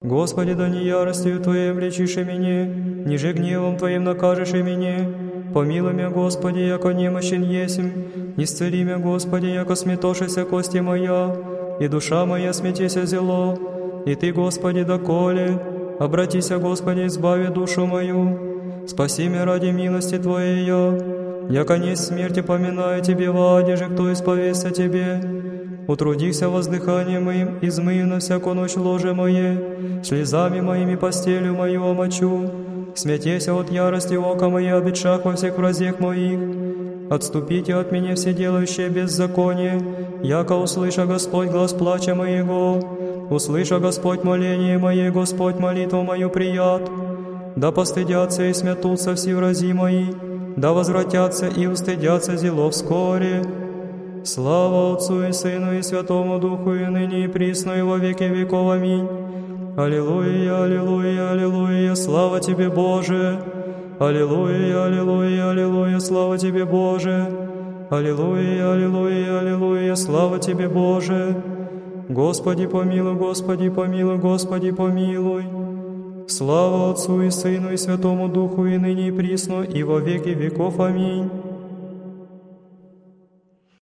Господи, да не яростью Твоей влечишь и меня, ниже гневом Твоим накажешь и меня. Помилуй меня, Господи, яко немощен есмь, исцели меня, Господи, яко сметошися кости моя, и душа моя сметеся зело. И Ты, Господи, доколе, обратися, Господи, избави душу мою. Спаси меня ради милости Твоей, яко несть смерти поминаю Тебе в аде же, кто исповестся Тебе. Утрудихся воздыханием моим, измыю на всякую ночь ложе мое, слезами моими постелью мою омочу. Смятеся от ярости ока моя, обетшах во всех вразех моих. Отступите от меня все делающие беззаконие, яко услыша Господь глаз плача моего. Услыша Господь моление мое, Господь молитву мою прият. Да постыдятся и смятутся все врази мои, да возвратятся и устыдятся зело вскоре. Слава Отцу и Сыну и Святому Духу, и ныне и присно, и во веки веков. Аминь. Аллилуйя, аллилуйя, аллилуйя, слава Тебе, Боже! Аллилуйя, аллилуйя, аллилуйя, слава Тебе, Боже! Аллилуйя, аллилуйя, аллилуйя, слава Тебе, Боже! Господи помилуй, Господи помилуй, Господи помилуй! Слава Отцу и Сыну и Святому Духу, и ныне и присно, и во веки веков. Аминь.